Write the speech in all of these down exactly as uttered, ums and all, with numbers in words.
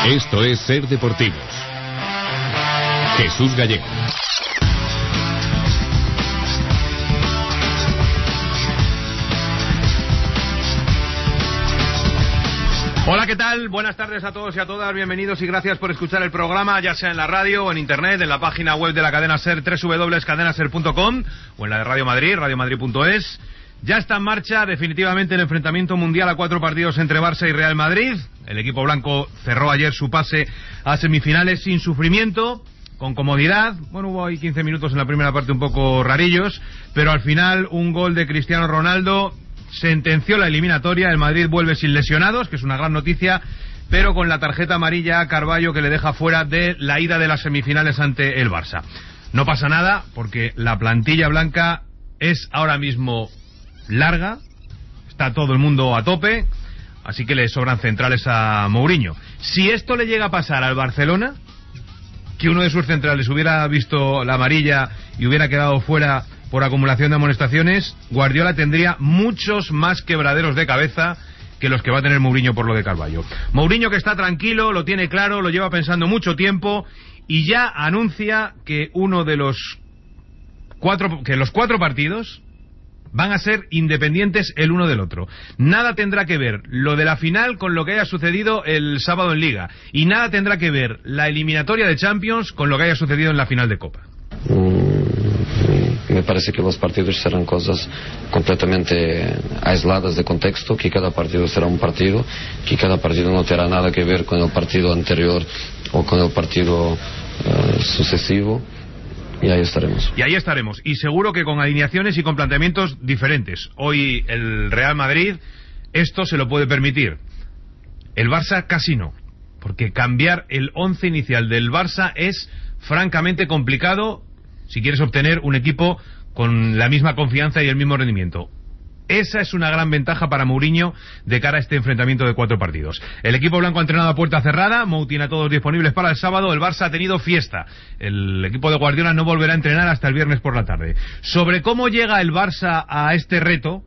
Esto es Ser Deportivos. Jesús Gallego. Hola, ¿qué tal? Buenas tardes a todos y a todas, bienvenidos y gracias por escuchar el programa, ya sea en la radio o en internet, en la página web de la cadena SER, doble u doble u doble u punto cadena ser punto com, o en la de Radio Madrid, radio madrid punto es. Ya está en marcha definitivamente el enfrentamiento mundial a cuatro partidos entre Barça y Real Madrid. El equipo blanco cerró ayer su pase a semifinales sin sufrimiento, con comodidad. Bueno, hubo ahí quince minutos en la primera parte un poco rarillos, pero al final un gol de Cristiano Ronaldo sentenció la eliminatoria. El Madrid vuelve sin lesionados, que es una gran noticia, pero con la tarjeta amarilla a Carballo, que le deja fuera de la ida de las semifinales ante el Barça. No pasa nada, porque la plantilla blanca es ahora mismo larga, está todo el mundo a tope, así que le sobran centrales a Mourinho. Si esto le llega a pasar al Barcelona, que uno de sus centrales hubiera visto la amarilla y hubiera quedado fuera por acumulación de amonestaciones, Guardiola tendría muchos más quebraderos de cabeza que los que va a tener Mourinho por lo de Carballo. Mourinho, que está tranquilo, lo tiene claro, lo lleva pensando mucho tiempo y ya anuncia que uno de los cuatro, que los cuatro partidos van a ser independientes el uno del otro. Nada tendrá que ver lo de la final con lo que haya sucedido el sábado en Liga, y nada tendrá que ver la eliminatoria de Champions con lo que haya sucedido en la final de Copa. Me parece que los partidos serán cosas completamente aisladas de contexto, que cada partido será un partido, que cada partido no tendrá nada que ver con el partido anterior o con el partido uh, sucesivo, y ahí estaremos. Y ahí estaremos, y seguro que con alineaciones y con planteamientos diferentes. Hoy el Real Madrid esto se lo puede permitir, el Barça casi no, porque cambiar el once inicial del Barça es francamente complicado si quieres obtener un equipo con la misma confianza y el mismo rendimiento. Esa es una gran ventaja para Mourinho de cara a este enfrentamiento de cuatro partidos. El equipo blanco ha entrenado a puerta cerrada, Mou tiene a todos disponibles para el sábado. El Barça ha tenido fiesta. El equipo de Guardiola no volverá a entrenar hasta el viernes por la tarde. Sobre cómo llega el Barça a este reto,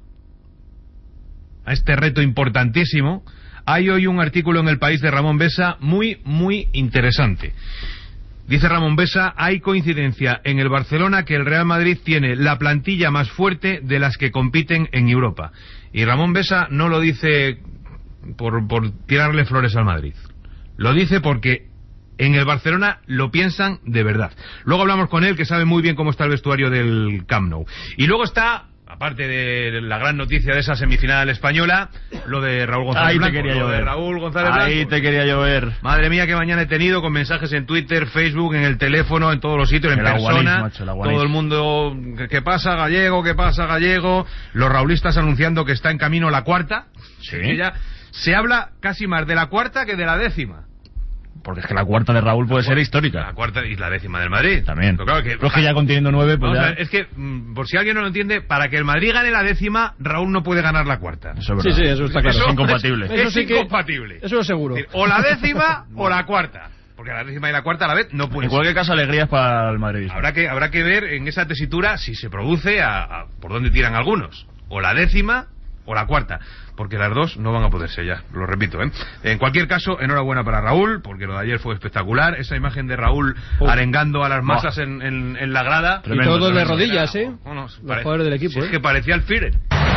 a este reto importantísimo, hay hoy un artículo en El País de Ramón Besa muy, muy interesante. Dice Ramón Besa: hay coincidencia en el Barcelona que el Real Madrid tiene la plantilla más fuerte de las que compiten en Europa. Y Ramón Besa no lo dice por, por tirarle flores al Madrid. Lo dice porque en el Barcelona lo piensan de verdad. Luego hablamos con él, que sabe muy bien cómo está el vestuario del Camp Nou. Y luego está, aparte de la gran noticia de esa semifinal española, lo de Raúl González Ahí Blanco. te quería lo llover. de Raúl González Ahí Blanco. te quería llover. Madre mía, qué mañana he tenido, con mensajes en Twitter, Facebook, en el teléfono, en todos los sitios, en El persona. aguanís, macho, el aguanís. Todo el mundo, ¿qué, qué pasa, Gallego? ¿Qué pasa, Gallego? Los raulistas anunciando que está en camino la cuarta. Sí. Que ya se habla casi más de la cuarta que de la décima. Porque es que la cuarta de Raúl puede La ser cuarta- histórica. La cuarta y la décima del Madrid. También. Pero claro que, Pero es que ya conteniendo nueve, pues Vamos a ya... ver, es que, mm, por si alguien no lo entiende, para que el Madrid gane la décima, Raúl no puede ganar la cuarta. Eso es Sí, verdad. sí, eso está claro. Eso Es incompatible. Es, Eso es sí que- incompatible. Eso es seguro. Es decir, o la décima o la cuarta. Porque la décima y la cuarta a la vez no pueden En cualquier caso, alegrías para el madridismo. Habrá que, habrá que ver en esa tesitura si se produce a, a por dónde tiran algunos. O la décima o la cuarta. Porque las dos no van a poder ser ya, lo repito, ¿eh? En cualquier caso, enhorabuena para Raúl, porque lo de ayer fue espectacular. Esa imagen de Raúl Uf. arengando a las masas en, en, en la grada. Y todos de Tremendo. rodillas, ¿eh? Bueno, Los pare- jugadores del equipo, si es ¿eh? que parecía el Führer.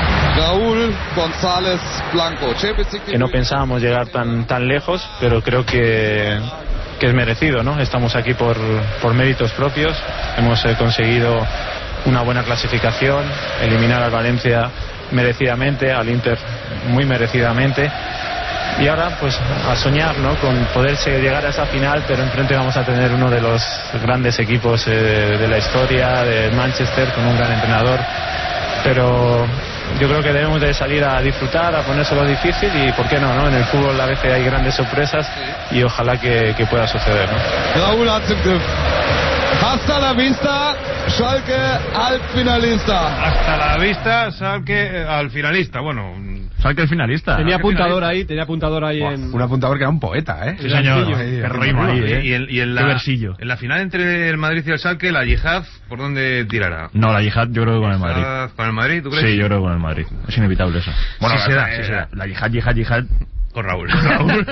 Raúl González Blanco, Champions League. Que no pensábamos llegar tan tan lejos, pero creo que, que es merecido, ¿no? Estamos aquí por, por méritos propios, hemos eh, conseguido una buena clasificación, eliminar al Valencia merecidamente, al Inter muy merecidamente, y ahora pues a soñar, ¿no? Con poderse llegar a esa final, pero enfrente vamos a tener uno de los grandes equipos eh, de la historia, de Manchester, con un gran entrenador, pero yo creo que debemos de salir a disfrutar, a ponérselo difícil, y por qué no, ¿no? En el fútbol a veces hay grandes sorpresas y ojalá que, que pueda suceder, ¿no? Raúl hat im Griff. Hasta la vista, Schalke halbfinalista. Hasta la vista, Schalke eh, al finalista. Bueno, ¿Sabes que el finalista? Tenía qué apuntador finalista. ahí, tenía apuntador ahí Buah, en... Un apuntador que era un poeta, ¿eh? Sí, señor. Sencillo. Qué rima ahí, ¿eh? y, en, y en Qué la, versillo. en la final entre el Madrid y el Schalke, la Yihad, ¿por dónde tirará? No, la Yihad yo creo que con el Madrid. ¿Con el Madrid, tú crees? Sí, yo creo que con el Madrid. Es inevitable eso. Bueno, Sí se la, da, sí eh, se da. la Yihad, Yihad, Yihad Con Raúl. Raúl.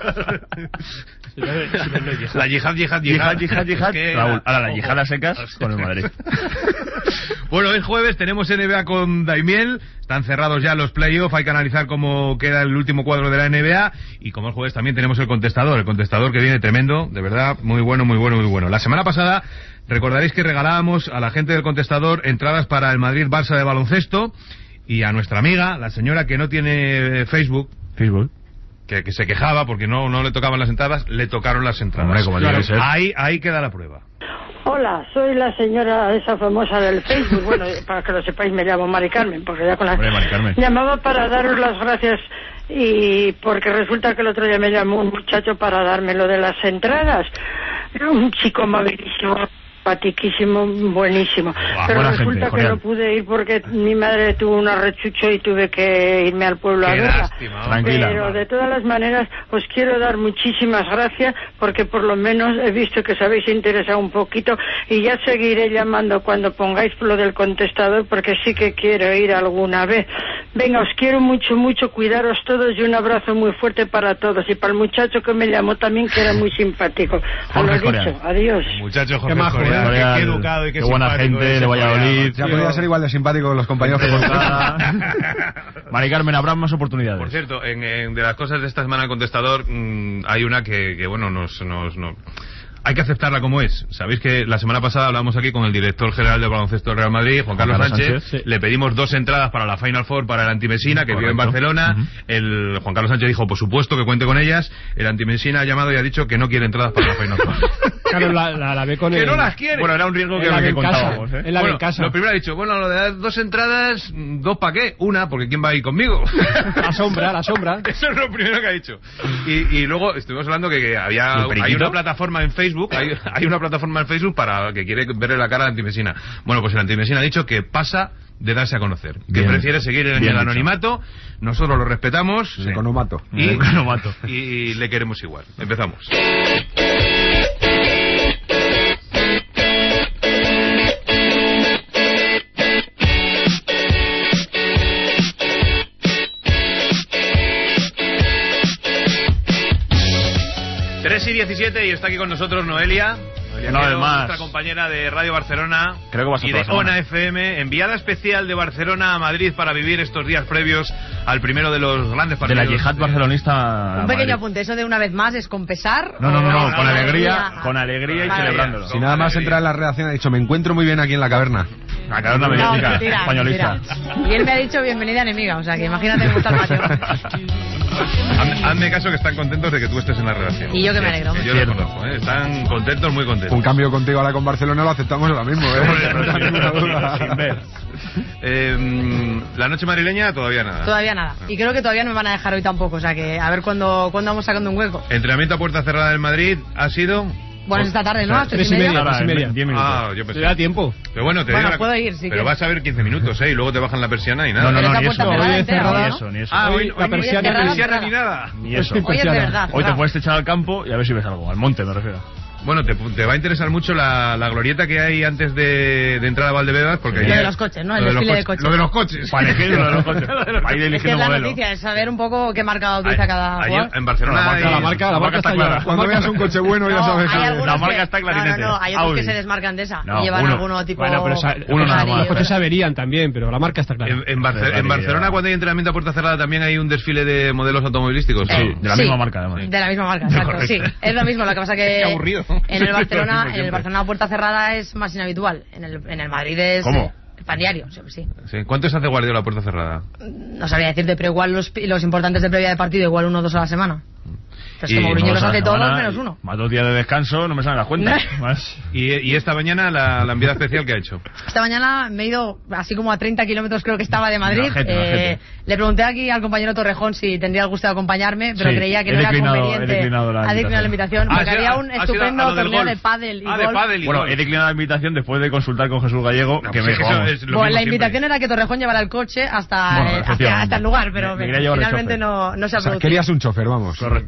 La yihad, yihad, yihad. Yihad, yihad, Es que, Raúl. Ahora la ojo. yihad a secas con el Madrid. Bueno, es jueves, tenemos N B A con Daimiel. Están cerrados ya los playoffs. Hay que analizar cómo queda el último cuadro de la N B A. Y como es jueves también tenemos el contestador. El contestador que viene tremendo, de verdad, muy bueno, muy bueno, muy bueno. La semana pasada recordaréis que regalábamos a la gente del contestador entradas para el Madrid-Barça de baloncesto. Y a nuestra amiga, la señora que no tiene Facebook, Facebook. que, que se quejaba porque no, no le tocaban las entradas, le tocaron las entradas. Hombre, como tiene que ser. Ahí, ahí queda la prueba. Hola, soy la señora esa famosa del Facebook. Bueno, para que lo sepáis, me llamo Mari Carmen, porque ya con la... Hombre, Mari Carmen. Llamaba para daros las gracias y porque resulta que el otro día me llamó un muchacho para darme lo de las entradas. Era un chico amabilísimo, patiquísimo, buenísimo. Buah, Pero buena resulta gente, que genial. no pude ir porque mi madre tuvo un arrechucho y tuve que irme al pueblo a Qué verla. lástima, hombre. Tranquila. Pero de todas las maneras os quiero dar muchísimas gracias porque por lo menos he visto que os habéis interesado un poquito y ya seguiré llamando cuando pongáis lo del contestador porque sí que quiero ir alguna vez. Venga, os quiero mucho, mucho, cuidaros todos y un abrazo muy fuerte para todos y para el muchacho que me llamó también que era muy simpático. Os lo Jorge he dicho, Escorial. adiós. Muchacho Jorge Qué majo, Escorial, ¿eh? qué- qué, Escorial, educado y qué, qué buena simpático gente ese de Valladolid. Escorial, Ya tío. podía ser igual de simpático con los compañeros que con Mari Carmen, habrá más oportunidades. Por cierto, en, en- de las cosas de esta semana del contestador, mmm, hay una que, que bueno, nos, nos, nos- hay que aceptarla como es. Sabéis que la semana pasada hablamos aquí con el director general del baloncesto del Real Madrid, Juan Carlos, Carlos Sánchez. Sánchez, sí. Le pedimos dos entradas para la Final Four para el Antimesina, que vive en Correcto. Barcelona. Ujú. El Juan Carlos Sánchez dijo, por supuesto, que cuente con ellas. El Antimesina ha llamado y ha dicho que no quiere entradas para la Final Four. Claro, la, la, la ve con que el... no las quiere. Bueno, era un riesgo Él que, la ve que en casa. contábamos, ¿eh? Él la ve Bueno, en casa. lo primero ha dicho, bueno, lo de las dos entradas, ¿dos para qué? Una, porque ¿quién va a ir conmigo? La sombra, la sombra. Eso es lo primero que ha dicho. Y, y luego estuvimos hablando que, que había ¿Y el periquito? hay una plataforma en Facebook, hay, hay una plataforma en Facebook para que quiere verle la cara al Antimesina. Bueno, pues el Antimesina ha dicho que pasa de darse a conocer, que Bien. prefiere seguir en Bien el dicho. anonimato. Nosotros lo respetamos el economato. y, El economato. y, y le queremos igual. Empezamos. tres y diecisiete y está aquí con nosotros Noelia. Noelia Una vez Quedo, más. nuestra compañera de Radio Barcelona. Creo que va a ser y toda de la semana. ONA F M, enviada especial de Barcelona a Madrid para vivir estos días previos al primero de los grandes De partidos. la yihad de- barcelonista. Un a pequeño Madrid. apunte, eso de una vez más es con pesar. No, no, no, no, o- con no, alegría, no. con alegría y Vale. celebrándolo. Si nada más entra en la redacción ha dicho, me encuentro muy bien aquí en la caverna. La cadena No, mediática mentira, españolista. mentira. Y él me ha dicho bienvenida enemiga, o sea que imagínate cómo está el patio. Hazme, hazme caso que están contentos de que tú estés en la redacción. Y yo que me alegro. Yo los conozco, ¿eh? Están contentos, muy contentos. Un cambio contigo ahora con Barcelona lo aceptamos ahora mismo, ¿eh? No hay ninguna duda. Sin ver. Eh, la noche madrileña todavía nada. Todavía nada. Y creo que todavía no me van a dejar hoy tampoco, o sea que a ver cuándo, cuándo vamos sacando un hueco. Entrenamiento a puerta cerrada en Madrid ha sido. Bueno, es esta tarde, ¿no? A las tres y Tres y media. media. Ahora, y media. en diez minutos. Ah, yo ¿Te pensé. da tiempo? Pero bueno, te Bueno, digo la- puedo ir, si Pero quieres. vas a ver quince minutos, ¿eh? Y luego te bajan la persiana y nada. No, no, Pero no, esa ni puerta eso. cerrada Hoy entera, cerrada. ¿no? Ni eso, ni eso. Ah, hoy, Hoy hoy la ni persiana ni cerrada, persiana cerrada. ni nada. Ni eso. Hoy- Hoy es de verdad. Hoy te cerrado. puedes echar al campo y a ver si ves algo. Al monte me refiero. Bueno, te, te va a interesar mucho la, la glorieta que hay antes de, de entrar a Valdebebas, porque Lo allí- de los coches, ¿no? El lo de los desfile de coches. coches. Lo de los coches. Para elegir lo de los coches. Para ir Es que es eligiendo la modelo. noticia, es saber un poco qué marca utiliza Hay- cada allí jugador. en Barcelona La marca- hay- La marca, la marca está clara. Cuando veas un coche bueno ya No, sabes hay que... algunos La marca que- está clarinete. No, no, no, hay otros Audi. que se desmarcan de esa. No, y llevan uno. alguno tipo. Bueno, pero esa- Uno nada Ferrari, más. Los coches se ¿verdad? averían también, pero la marca está clara. En, en Barce- Ferrari en Barcelona, que cuando hay entrenamiento a puerta cerrada, también hay un desfile de modelos automovilísticos. Eh, de la misma marca, además. De la misma marca, exacto. Correcto. Sí, es lo mismo. Lo que pasa que Qué aburrido. en el Barcelona, en el Siempre. Barcelona puerta cerrada es más inhabitual. En el, en el Madrid es ¿Cómo? eh, el pan diario, sí, sí. Sí. ¿Cuánto se hace Guardiola a puerta cerrada? No sabría decirte, pero igual los, los importantes de previa de partido igual uno o dos a la semana. Pero es que Y Mourinho No, los esa hace todos semana, menos uno. Más dos días de descanso, no me salen las cuentas. Más. Y, y esta mañana la, la enviada especial que ha hecho. Esta mañana me he ido así como a treinta kilómetros creo que estaba de Madrid. Majete, Eh, majete. le pregunté aquí al compañero Torrejón si tendría el gusto de acompañarme, pero Sí, creía que he no era declinado- he conveniente. declinado la Ha declinado la invitación Ah, porque sí, había ha- un ha sido estupendo a lo del torneo golf. de pádel y Ah, de golf. pádel y Bueno, golf. he declinado la invitación después de consultar con Jesús Gallego, No, que pues me es que dijo, eso vamos. es lo Bueno, mismo la siempre. invitación era que Torrejón llevara el coche hasta, Bueno, eh, hasta, efectivamente. hasta el lugar, pero Me- me quería llevar el finalmente chofer. no, no se ha O sea, producido. querías un chofer, vamos. Correcto. No,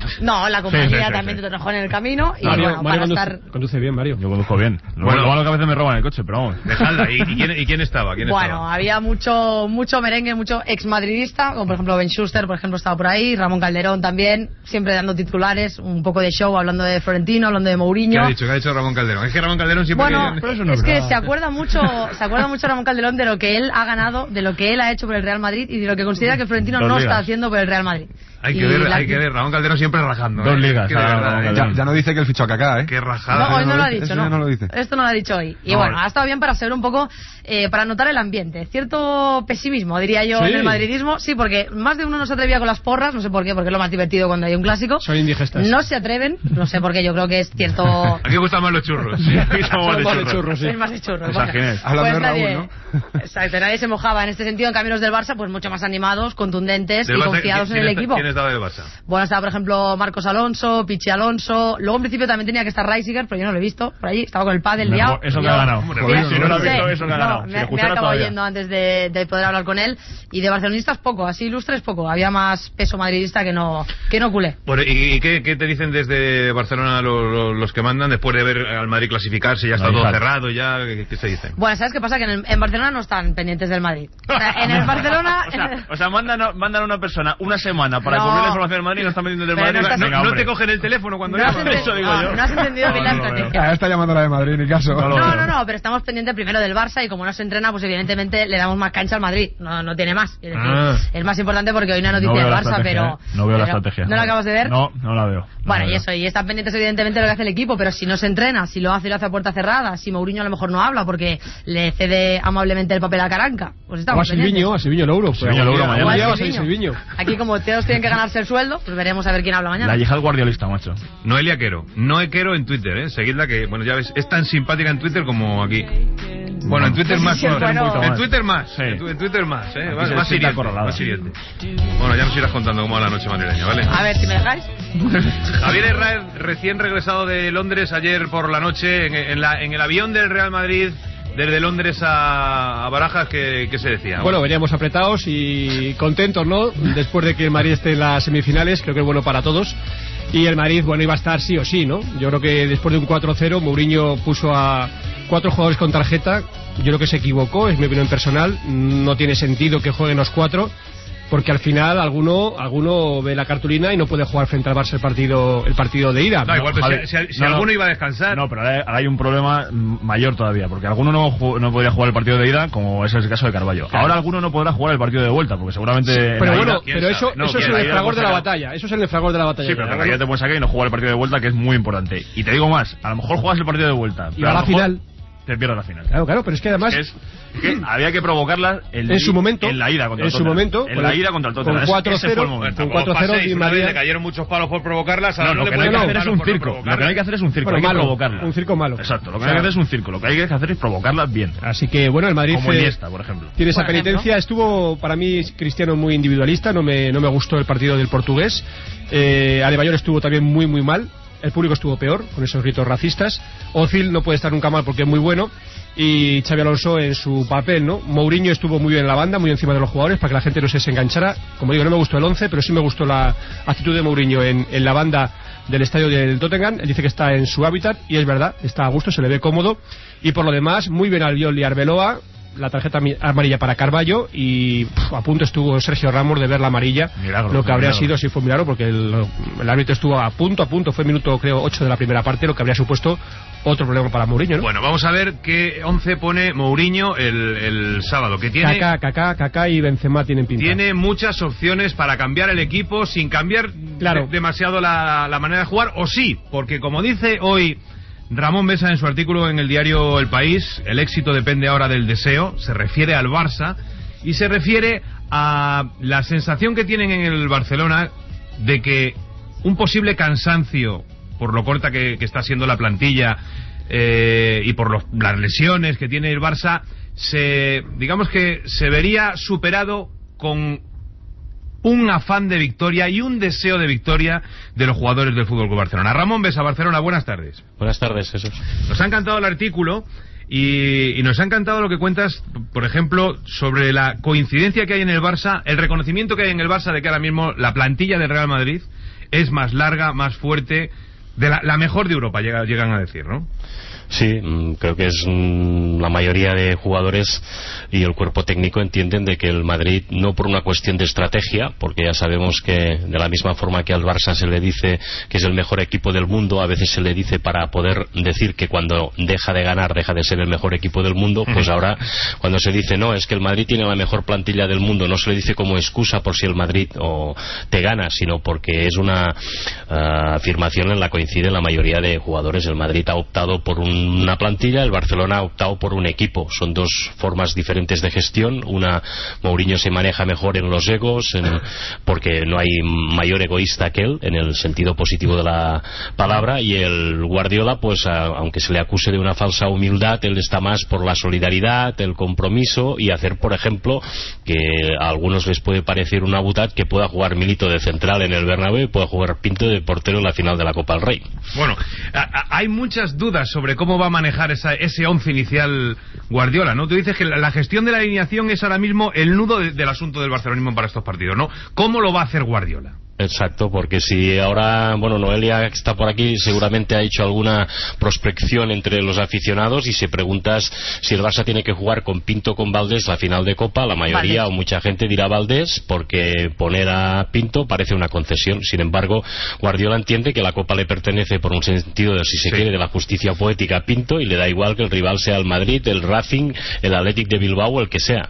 No, la compañía Sí, sí, sí, también sí. te trabajó en el camino. Y Mario, bueno, Mario para conduce, estar... conduce bien, Mario. Yo conduzco bien. Lo Bueno. lo malo que a veces me roban el coche, pero vamos. Dejadla. ¿Y, y, quién, ¿Y quién estaba? ¿Quién Bueno, estaba? había mucho mucho merengue, mucho ex-madridista, como por ejemplo Ben Schuster, por ejemplo, estaba por ahí, Ramón Calderón también, siempre dando titulares, un poco de show, hablando de Florentino, hablando de ¿Qué Mourinho. ha dicho? ¿Qué ha dicho Ramón Calderón? Es que Ramón Calderón siempre... Bueno, que- pero eso no es es que verdad. se acuerda mucho, se acuerda mucho Ramón Calderón de lo que él ha ganado, de lo que él ha hecho por el Real Madrid y de lo que considera que Florentino Dos no ligas. está haciendo por el Real Madrid. Hay que Y ver, la- hay que ver. Ramón Calderón siempre rajando. Dos ¿eh? ligas, Es que de ah, verdad, Ramón ¿eh? Calderón. Ya, ya no dice que el fichó a Kaká, ¿eh? Qué rajada. No, hoy no lo ha Eso dicho, ya no. no lo dice. Esto no lo ha dicho hoy. Y No. bueno, ha estado bien para saber un poco, eh, para notar el ambiente. Cierto pesimismo, diría yo, Sí. en el madridismo. Sí, porque más de uno no se atrevía con las porras, no sé por qué, porque es lo más divertido cuando hay un clásico. Son indigestas. No se atreven, no sé por qué, yo creo que es cierto... Aquí gustan más los churros. Aquí somos de Son más de churros. churros, sí. Es más de churros. Esa bueno. Ginés. Hablando Pues de Raúl, nadie, ¿no? exacto, nadie se mojaba en este sentido. En cambio, los del Barça, pues mucho más animados, contundentes Del y Barça, confiados en ¿quién el está- equipo. ¿Quién estaba del Barça? Bueno, estaba por ejemplo Marcos Alonso, Pichi Alonso. Luego en principio también tenía que estar Reisiger, pero yo no lo he visto por allí. Estaba con el pádel liado. Mejor- Eso que Yo- ha ganado. Hombre, Mira, si no lo has sí, visto, eso que ha no, ganado. Si me, le me gustara acabo todavía. yendo antes de, de poder hablar con él. Y de barcelonistas poco, así ilustres poco. Había más peso madridista que no que no culé. Bueno, ¿y, y qué, qué te dicen desde Barcelona los, los- los que mandan después de ver al Madrid clasificarse? Ya está No, todo hija. cerrado, ya. ¿Qué, qué se dicen? Bueno, ¿sabes qué pasa? Que en, el- en Barcelona no están pendientes del Madrid. O sea, en el Barcelona... O sea, o sea mandan, a, mandan a una persona una semana para No. cubrir la información del Madrid y no están pendientes del Pero Madrid. no estás- No, Venga, no hombre. te cogen el teléfono cuando no, has llaman. ente- Eso digo no, yo. no has entendido bien la No, no, no, no. estrategia. Ah, está llamando la de Madrid, ni caso. No lo No, veo. no, no, pero estamos pendientes primero del Barça y como no se entrena, pues evidentemente le damos más cancha al Madrid. No, no tiene más. Es decir, Ah. es más importante porque hoy no hay noticia No veo del la Barça, estrategia, pero... ¿eh? No veo la pero- estrategia. ¿No la acabas de ver? No, no la veo. No Bueno, la y veo. eso, y están pendientes evidentemente de lo que hace el equipo, pero si no se entrena, si lo hace y lo hace a puerta cerrada, si Mourinho a lo mejor no habla porque le cede amablemente el papel a Caranca, pues O a estamos pendientes. Silviño, a Silviño Louro. Silviño Louro mañana. Mañana va a Silviño. salir Silviño. Aquí como todos tienen que ganarse el sueldo, pues veremos a ver quién habla mañana. La yihad guardiolista, macho. Noelia Quero. Noe Quero en Twitter, ¿eh? Seguidla que, bueno, ya ves, es tan simpática en Twitter como aquí. Bueno, en Twitter Sí, más. sí, bueno, bueno. en Un poquito más. Twitter más. Sí. En, tu- en Twitter más, ¿eh? Aquí Más, se más sienta hiriente, acorralada. más hiriente. Bueno, ya nos irás contando cómo va la noche madrileña, ¿vale? A ver, si me dejáis. Javier Herrera, recién regresado de Londres ayer por la noche, en, en la, en el avión del Real Madrid, desde Londres a, a Barajas, ¿qué, qué se decía? Bueno, veníamos apretados y contentos, ¿no? Después de que el Madrid esté en las semifinales, creo que es bueno para todos. Y el Madrid, bueno, iba a estar sí o sí, ¿no? Yo creo que después de un cuatro cero, Mourinho puso a cuatro jugadores con tarjeta. Yo creo que se equivocó, es mi opinión personal. No tiene sentido que jueguen los cuatro, porque al final alguno alguno ve la cartulina y no puede jugar frente al Barça el partido el partido de ida. No, igual, pero Javi, si, si- si no, no. alguno iba a descansar... No, pero ahora ahora hay un problema mm, mayor todavía, porque alguno no, ju- no podría jugar el partido de ida, como es el caso de Carballo. Claro. Ahora alguno no podrá jugar el partido de vuelta, porque seguramente... en Pero la bueno, ida- ¿quién pero sabe? eso, No, eso es ¿quién? el La ida fragor de la será- batalla. Eso es el fragor de la batalla. Sí, pero en ya te puedes sacar y no jugar el partido de vuelta, que es muy importante. Y te digo más, a lo mejor juegas el partido de vuelta, Y pero a la lo mejor final. te pierdes la final. Claro, claro, pero es que además... Es que había que provocarla el- En su momento, en la ida contra en el su Tottenham. momento, en con la el- ida contra el con Tottenham. cuatro Ese fue el cero, momento. con Tampoco cuatro cero, paséis, Di una vez María- le cayeron muchos palos por provocarlas, ahora No, no, lo le que no hay que pueden hacer es dar un palos por no circo. Lo que no hay provocarlas. que hacer es un circo, Bueno, hay que malo, provocarla. un circo malo. Exacto, lo que O hay que sea, hacer es un circo. Lo que hay que hacer es provocarla bien. Así que bueno, el Madrid Como eh, Iniesta, por ejemplo. tiene esa Por ejemplo. penitencia. Estuvo para mí Cristiano muy individualista, no me, no me gustó el partido del portugués. Eh, Adebayor estuvo también muy muy mal. El público estuvo peor, con esos gritos racistas. Ozil no puede estar nunca mal porque es muy bueno. Y Xabi Alonso en su papel, ¿no? Mourinho estuvo muy bien en la banda, muy encima de los jugadores, para que la gente no se desenganchara. Como digo, no me gustó el once, pero sí me gustó la actitud de Mourinho en, en la banda del estadio del Tottenham. Él dice que está en su hábitat, y es verdad, está a gusto, se le ve cómodo. Y por lo demás, muy bien Albiol y Arbeloa. La tarjeta mi- amarilla para Carballo, y pff, a punto estuvo Sergio Ramos de ver la amarilla. Milagro, lo que habría milagro. sido, sí fue un milagro, porque el, el árbitro estuvo a punto, a punto, fue minuto creo ocho de la primera parte, lo que habría supuesto otro problema para Mourinho, ¿no? Bueno, vamos a ver qué once pone Mourinho el, el sábado, que tiene... Kaká, Kaká, Kaká y Benzema tienen pinta. Tiene muchas opciones para cambiar el equipo sin cambiar Claro. de- demasiado la, la manera de jugar, o sí, porque como dice hoy Ramón Besa en su artículo en el diario El País, el éxito depende ahora del deseo, se refiere al Barça y se refiere a la sensación que tienen en el Barcelona de que un posible cansancio por lo corta que, que está siendo la plantilla eh, y por los- las lesiones que tiene el Barça, se digamos que se vería superado con un afán de victoria y un deseo de victoria de los jugadores del Fútbol Club Barcelona. Ramón Besa, Barcelona, buenas tardes. Buenas tardes, Jesús. Nos ha encantado el artículo y, y nos ha encantado lo que cuentas, por ejemplo, sobre la coincidencia que hay en el Barça, el reconocimiento que hay en el Barça de que ahora mismo la plantilla del Real Madrid es más larga, más fuerte, de la, la mejor de Europa, llega, llegan a decir, ¿no? Sí, creo que es la mayoría de jugadores y el cuerpo técnico entienden de que el Madrid, no por una cuestión de estrategia, porque ya sabemos que de la misma forma que al Barça se le dice que es el mejor equipo del mundo, a veces se le dice para poder decir que cuando deja de ganar deja de ser el mejor equipo del mundo, pues ahora cuando se dice no, es que el Madrid tiene la mejor plantilla del mundo, no se le dice como excusa por si el Madrid o te gana, sino porque es una uh, afirmación en la que coinciden la mayoría de jugadores. El Madrid ha optado por un una plantilla, el Barcelona ha optado por un equipo. Son dos formas diferentes de gestión. Una, Mourinho se maneja mejor en los egos, en, porque no hay mayor egoísta que él, en el sentido positivo de la palabra, y el Guardiola, pues a, aunque se le acuse de una falsa humildad, él está más por la solidaridad, el compromiso y hacer, por ejemplo, que a algunos les puede parecer una butad que pueda jugar Milito de central en el Bernabéu y pueda jugar Pinto de portero en la final de la Copa del Rey. Bueno, a, a, hay muchas dudas sobre cómo va a manejar esa, ese once inicial Guardiola, ¿no? Tú dices que la, la gestión de la alineación es ahora mismo el nudo de, del asunto del barcelonismo para estos partidos, ¿no? ¿Cómo lo va a hacer Guardiola? Exacto, porque si ahora, bueno, Noelia que está por aquí seguramente ha hecho alguna prospección entre los aficionados, y si preguntas si el Barça tiene que jugar con Pinto o con Valdés la final de Copa, la mayoría vale. o mucha gente dirá Valdés, porque poner a Pinto parece una concesión. Sin embargo, Guardiola entiende que la Copa le pertenece por un sentido de, si se sí. quiere, de la justicia poética a Pinto, y le da igual que el rival sea el Madrid, el Racing, el Athletic de Bilbao o el que sea.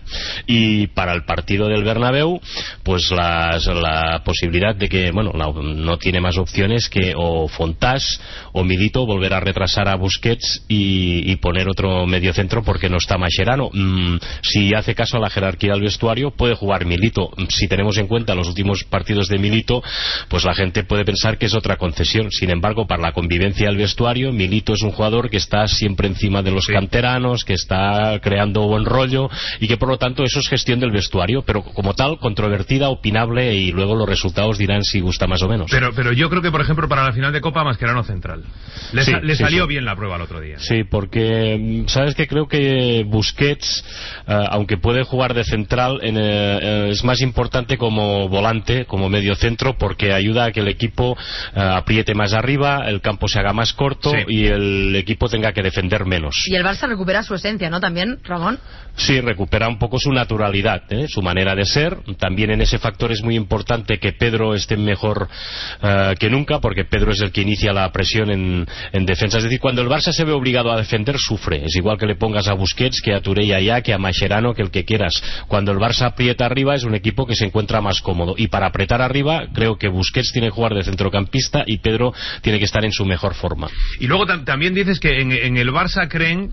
Y para el partido del Bernabéu, pues las, la posibilidad de que, bueno, la, no tiene más opciones que o Fontás o Milito volver a retrasar a Busquets y, y poner otro mediocentro porque no está Mascherano. Mm, si hace caso a la jerarquía del vestuario, puede jugar Milito. Si tenemos en cuenta los últimos partidos de Milito, pues la gente puede pensar que es otra concesión. Sin embargo, para la convivencia del vestuario, Milito es un jugador que está siempre encima de los sí. canteranos, que está creando buen rollo, y que por lo tanto eso es gestión del vestuario, pero como tal, controvertida, opinable, y luego los resultados dirán si gusta más o menos. Pero pero yo creo que, por ejemplo, para la final de Copa, Mascherano central. Le, sí, sa le sí, salió sí. bien la prueba el otro día. Sí, porque sabes que creo que Busquets, eh, aunque puede jugar de central, en, eh, es más importante como volante, como medio centro, porque ayuda a que el equipo eh, apriete más arriba, el campo se haga más corto sí. y el equipo tenga que defender menos. Y el Barça recupera su esencia, ¿no? También, Ramón. Sí, recupera un poco su naturalidad, ¿eh? su manera de ser. También en ese factor es muy importante que Pedro esté mejor uh, que nunca, porque Pedro es el que inicia la presión en, en defensa. Es decir, cuando el Barça se ve obligado a defender, sufre. Es igual que le pongas a Busquets, que a Touré y a que a Mascherano, que el que quieras. Cuando el Barça aprieta arriba, es un equipo que se encuentra más cómodo. Y para apretar arriba, creo que Busquets tiene que jugar de centrocampista y Pedro tiene que estar en su mejor forma. Y luego tam también dices que en, en el Barça creen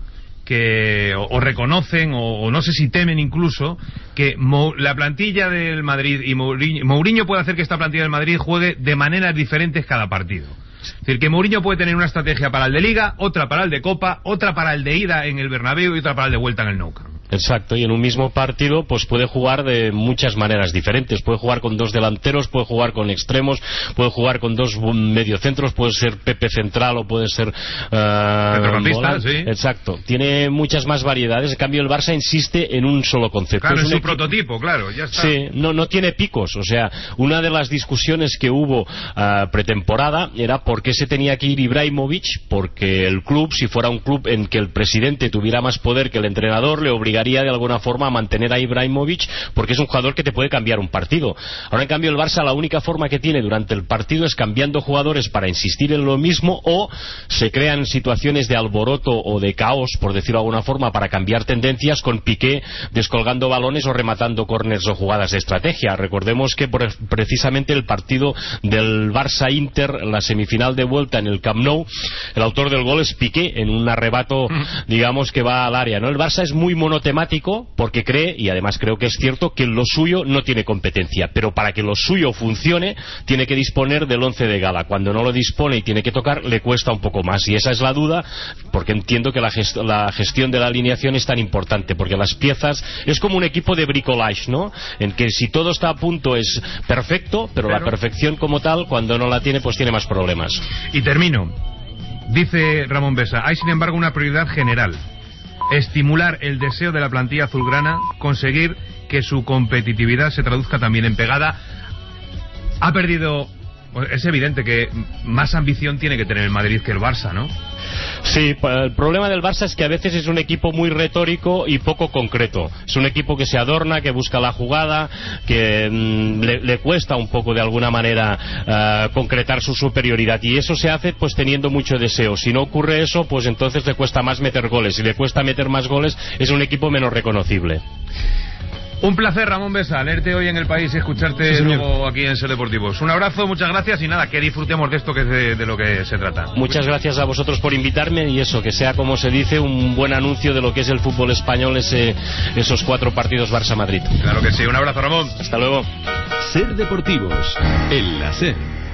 que o, o reconocen o, o no sé si temen incluso que Mo, la plantilla del Madrid y Mourinho, Mourinho puede hacer que esta plantilla del Madrid juegue de maneras diferentes cada partido. Es decir, que Mourinho puede tener una estrategia para el de Liga, otra para el de Copa, otra para el de ida en el Bernabéu y otra para el de vuelta en el Nou Camp. Exacto, y en un mismo partido pues puede jugar de muchas maneras diferentes. Puede jugar con dos delanteros, puede jugar con extremos, puede jugar con dos mediocentros, puede ser Pepe central o puede ser uh, centrocampista, sí. Exacto, tiene muchas más variedades. En cambio el Barça insiste en un solo concepto. Claro, es en su equipo... prototipo, claro, ya está. Sí, no, no tiene picos. O sea, una de las discusiones que hubo uh, pretemporada era por qué se tenía que ir Ibrahimovic, porque el club, si fuera un club en que el presidente tuviera más poder que el entrenador, le obligaría de alguna forma a mantener a Ibrahimovic, porque es un jugador que te puede cambiar un partido. Ahora en cambio el Barça la única forma que tiene durante el partido es cambiando jugadores para insistir en lo mismo, o se crean situaciones de alboroto o de caos, por decirlo de alguna forma, para cambiar tendencias, con Piqué descolgando balones o rematando córners o jugadas de estrategia. Recordemos que por, precisamente el partido del Barça-Inter, la semifinal de vuelta en el Camp Nou, el autor del gol es Piqué, en un arrebato digamos que va al área, ¿no? El Barça es muy monotemático porque cree, y además creo que es cierto, que lo suyo no tiene competencia, pero para que lo suyo funcione tiene que disponer del once de gala. Cuando no lo dispone y tiene que tocar, le cuesta un poco más, y esa es la duda, porque entiendo que la, gest la gestión de la alineación es tan importante, porque las piezas es como un equipo de bricolage, ¿no? En que si todo está a punto es perfecto, pero, pero... la perfección como tal, cuando no la tiene, pues tiene más problemas. Y termino. Dice Ramón Besa, hay sin embargo una prioridad general: estimular el deseo de la plantilla azulgrana, conseguir que su competitividad se traduzca también en pegada. Ha perdido Es evidente que más ambición tiene que tener el Madrid que el Barça, ¿no? Sí, el problema del Barça es que a veces es un equipo muy retórico y poco concreto. Es un equipo que se adorna, que busca la jugada, que mmm, le, le cuesta un poco de alguna manera uh, concretar su superioridad, y eso se hace pues teniendo mucho deseo. Si no ocurre eso, pues entonces le cuesta más meter goles. Si le cuesta meter más goles, es un equipo menos reconocible. Un placer, Ramón Besa, leerte hoy en El País y escucharte sí, luego aquí en Ser Deportivos. Un abrazo, muchas gracias y nada, que disfrutemos de esto, que es de, de lo que se trata. Muchas gracias a vosotros por invitarme, y eso, que sea, como se dice, un buen anuncio de lo que es el fútbol español, ese, esos cuatro partidos Barça-Madrid. Claro que sí, un abrazo, Ramón. Hasta luego. Ser Deportivos, en la SER.